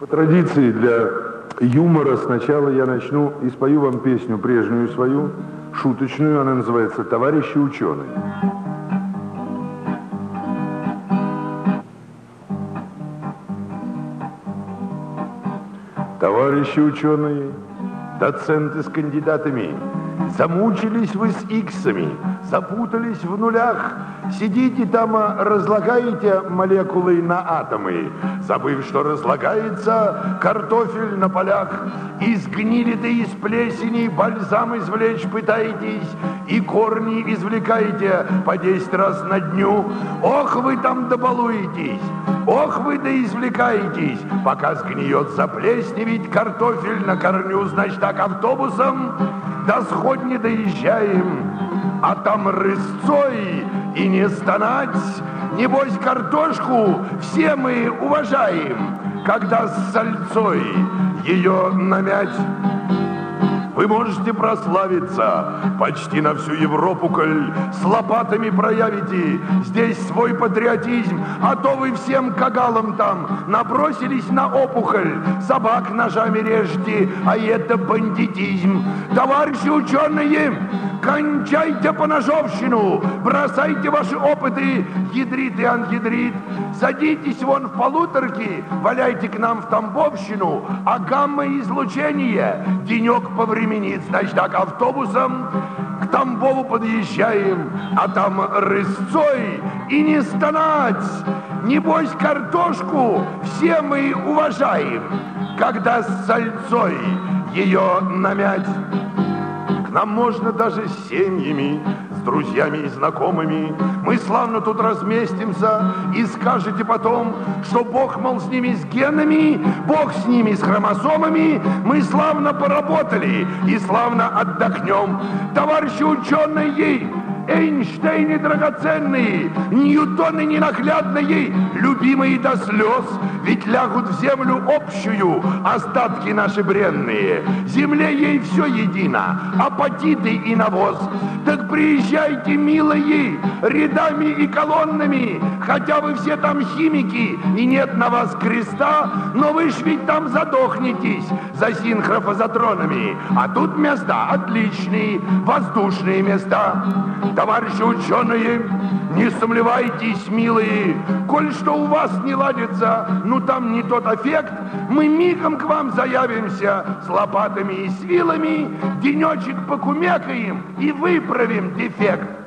По традиции для юмора сначала я начну и спою вам песню прежнюю свою, шуточную, она называется «Товарищи ученые». Товарищи ученые, доценты с кандидатами, замучились вы с иксами, запутались в нулях, сидите там, разлагаете молекулы на атомы, забыв, что разлагается картофель на полях, из гнили да из плесени бальзам извлечь пытаетесь, и корни извлекаете по 10 раз на дню. Ох, вы там добалуетесь, ох, вы да извлекаетесь, пока сгниет, заплесневить картофель на корню, значит так, автобусом до Сходни доезжаем, а там рысцой и не стонать. Небось, картошку все мы уважаем, когда с сальцой ее намять. Вы можете прославиться почти на всю Европу, коль с лопатами проявите здесь свой патриотизм, а то вы всем кагалам там набросились на опухоль, собак ножами режьте, а это бандитизм. Товарищи ученые, кончайте поножовщину, бросайте ваши опыты, гидрит и ангидрит, садитесь вон в полуторки, валяйте к нам в Тамбовщину, а гамма-излучение денек повременит. Значит так, автобусом к Тамбову подъезжаем, а там рысцой и не стонать. Небось, картошку все мы уважаем, когда с сальцой ее намять. К нам можно даже с семьями, с друзьями и знакомыми. Мы славно тут разместимся, и скажете потом, что Бог, мол, с ними, с генами, Бог с ними, с хромосомами. Мы славно поработали и славно отдохнем. Товарищи ученые, Эйнштейны драгоценные, Ньютоны ненаглядные, любимые до слез, ведь лягут в землю общую остатки наши бренные. Земле ей все едино, апатиты и навоз. Так приезжайте, милые, рядами и колоннами, хотя вы все там химики, и нет на вас креста, но вы ж ведь там задохнетесь за синхрофазотронами. А тут места отличные, воздушные места. Товарищи ученые, не сомневайтесь, милые, коль что у вас не ладится, ну там не тот эффект, мы мигом к вам заявимся с лопатами и с вилами, денечек покумекаем и выправим дефект.